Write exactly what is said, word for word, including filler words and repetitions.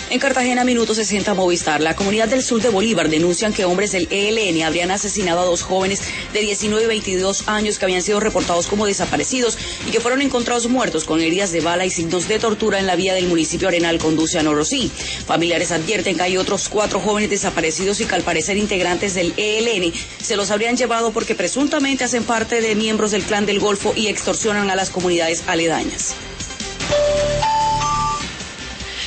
En Cartagena, Minuto sesenta Movistar. La comunidad del sur de Bolívar denuncian que hombres del E L N habrían asesinado a dos jóvenes de diecinueve y veintidós años que habían sido reportados como desaparecidos y que fueron encontrados muertos con heridas de bala y signos de tortura en la vía del municipio Arenal conduce a Norosí. Familiares advierten que hay otros cuatro jóvenes desaparecidos y que al parecer integrantes del E L N se los habrían llevado porque presuntamente hacen parte de miembros del Clan del Golfo y extorsionan a las comunidades aledañas.